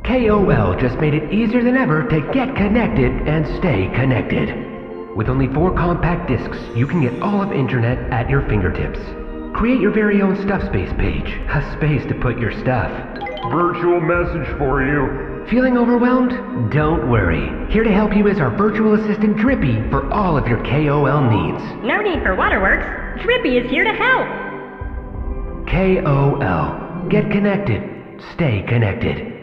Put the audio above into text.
KOL just made it easier than ever to get connected and stay connected. With only 4 compact discs, you can get all of internet at your fingertips. Create your very own Stuff Space page, a space to put your stuff. Virtual message for you. Feeling overwhelmed? Don't worry. Here to help you is our virtual assistant Drippy for all of your KOL needs. No need for Waterworks. Drippy is here to help. KOL. Get connected. Stay connected.